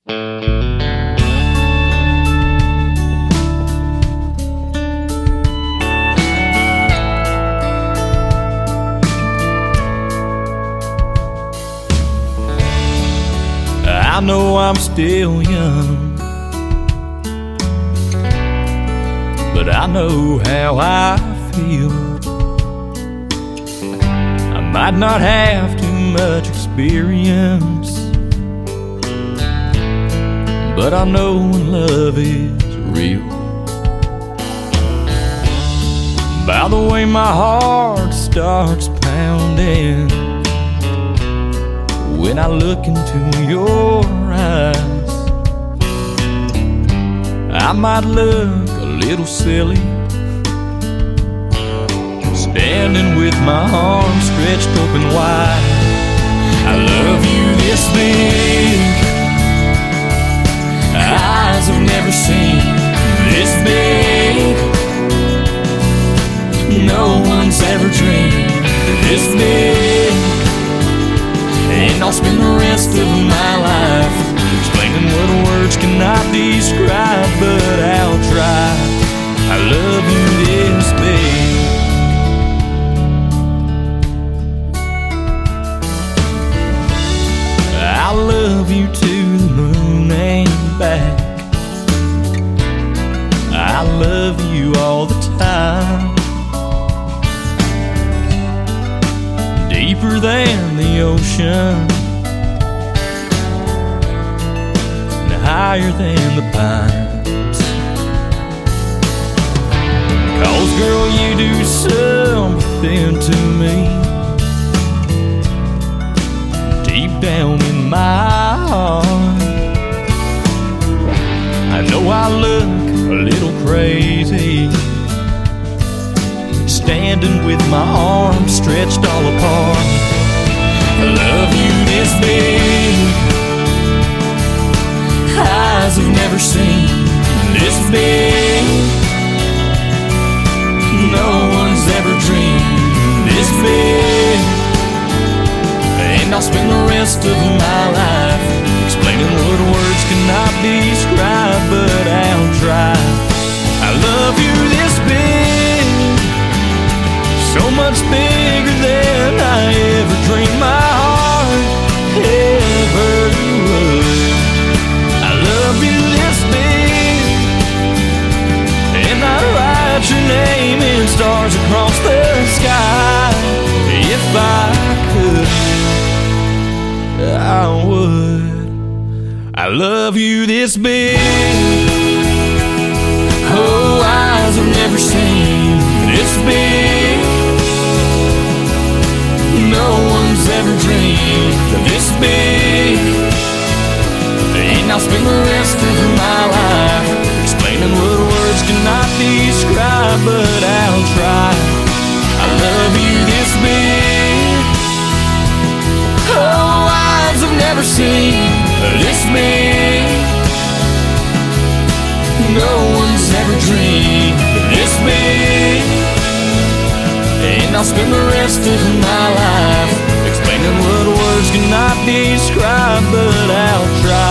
I know I'm still young, but I know how I feel. I might not have too much experience, but I know when love is real. By the way my heart starts pounding when I look into your eyes, I might look a little silly, standing with my arms stretched open wide. I love you this big, eyes have never seen this big, no one's ever dreamed this big. And I'll spend the rest of my life explaining what words cannot describe, but I'll try. I love you this big. I love you to the moon and back. I love you all the time, deeper than the ocean and higher than the pines. 'Cause girl, you do something to me deep down in my heart. I know I look a little crazy, standing with my arms stretched all apart. I love you this big, eyes have never seen this big, no one's ever dreamed this big. And I'll spend the rest of my life explaining what words cannot describe, but I'll try. I love you this big, so much bigger than I ever dreamed my heart ever would. I love you this big, and I'd write your name in stars across the sky. If I could, I would. I love you this big, oh, eyes have never seen this big, no one's ever dreamed this big. And I'll spend the rest of my life explaining what words cannot describe, but I'll try. I love you this big, oh, eyes have never seen this big, no one's ever dreamed this big. And I'll spend the rest of my life explaining what words cannot describe, but I'll try.